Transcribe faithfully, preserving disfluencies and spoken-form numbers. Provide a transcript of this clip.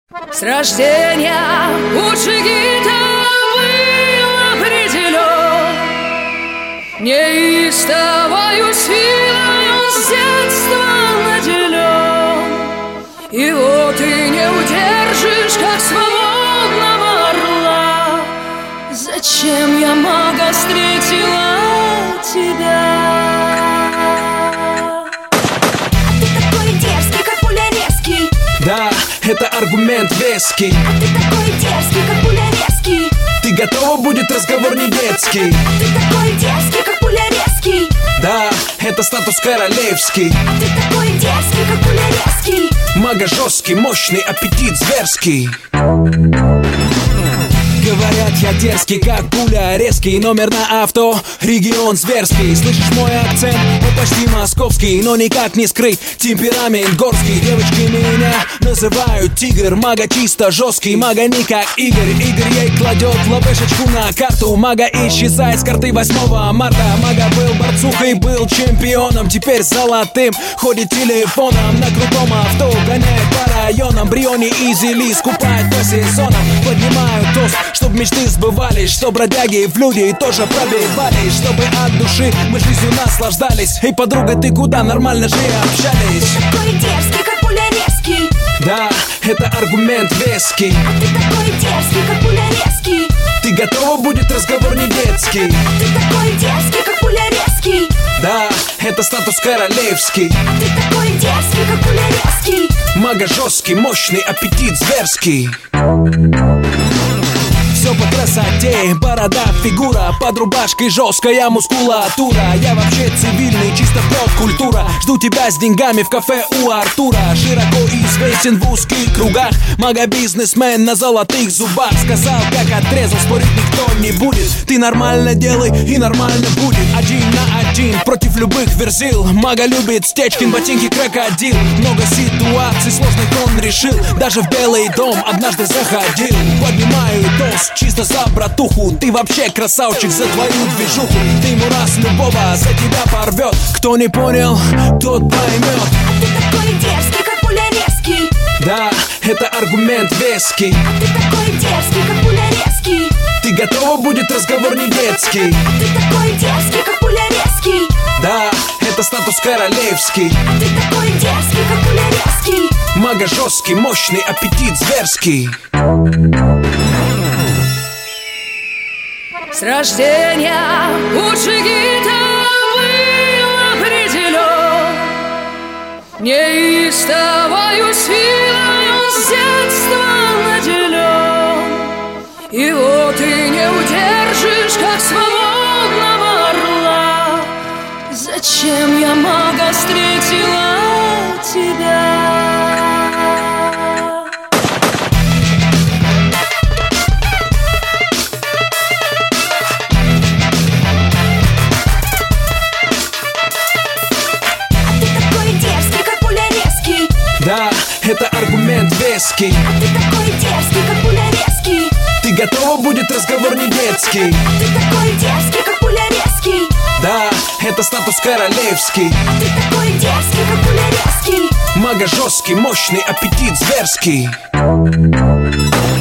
С рождения лучший гитар был определен, неистовою силою с детства наделен. И вот ты не удержишь, как свободного орла. Зачем я, мага, встретила тебя? А ты такой дерзкий, как пуля резкий. Да, это аргумент веский. А ты такой дерзкий, как пуля резкий. Ты готова, будет разговор не детский. А ты такой дерзкий, как пуля резкий. Да, это статус королевский. А ты такой дерзкий, как пуля резкий. Мага жесткий, мощный, аппетит зверский. Говорят, я дерзкий, как пуля, резкий. Номер на авто, регион зверский. Слышишь мой акцент? Он почти московский, но никак не скрыть темперамент горский. Девочки меня называют тигр. Мага чисто жесткий, мага не как Игорь. Игорь ей кладет лапешечку на карту. Мага исчезает с карты восьмого марта. Мага был борцухой, был чемпионом, теперь золотым. Ходит телефоном на крутом авто, гоняет по районам. Бриони и Зели скупает по сезонам. Поднимают тост, чтоб мечты сбывались, чтоб бродяги в люди тоже пробивались, чтобы от души мы жизнью наслаждались. Эй, подруга, ты куда? Нормально же общались. Ты такой дерзкий, как пуля резкий. Да, это аргумент веский. А ты такой дерзкий, как пуля резкий. Ты готова, будет разговор не детский. А ты такой дерзкий, как пуля резкий. Да, это статус королевский. А ты такой дерзкий, как пуля резкий. Мага жесткий, мощный, аппетит зверский. Все по красоте, борода, фигура, под рубашкой жесткая мускулатура. Я вообще цивильный, чисто проф-культура. Жду тебя с деньгами в кафе у Артура. Широко известен в узких кругах, мага-бизнесмен на золотых зубах. Сказал, как отрезал, спорить никто не будет. Ты нормально делай и нормально будет. Один на один против любых верзил. Мага любит Стечкин, ботинки, крокодил. Много ситуаций сложных он решил. Даже в Белый дом однажды заходил. Поднимаю тост чисто за братуху. Ты вообще красавчик, за твою движуху. Ты ему раз любого за тебя порвет. Кто не понял, тот поймет. А ты такой дерзкий, как пуля резкий. Да, это аргумент веский. А ты такой дерзкий, как пуля резкий. Ты готова, будет разговор не детский. А ты такой дерзкий, как пуля резкий. Да, это статус королевский. А ты такой дерзкий, как пуля резкий. Мага жесткий, мощный, аппетит зверский. С рождения лучший гитар был определен, неистовою силою с детства наделен. И вот ты не удержишь, как свободного орла. Зачем я, мага, встретила тебя? Да, это аргумент веский. А ты такой дерзкий, как пуля резкий. Ты готова, будет разговор не детский. А ты такой дерзкий, как пуля резкий. Да, это статус королевский. А ты такой дерзкий, как пуля резкий. Мага жесткий, мощный, аппетит зверский.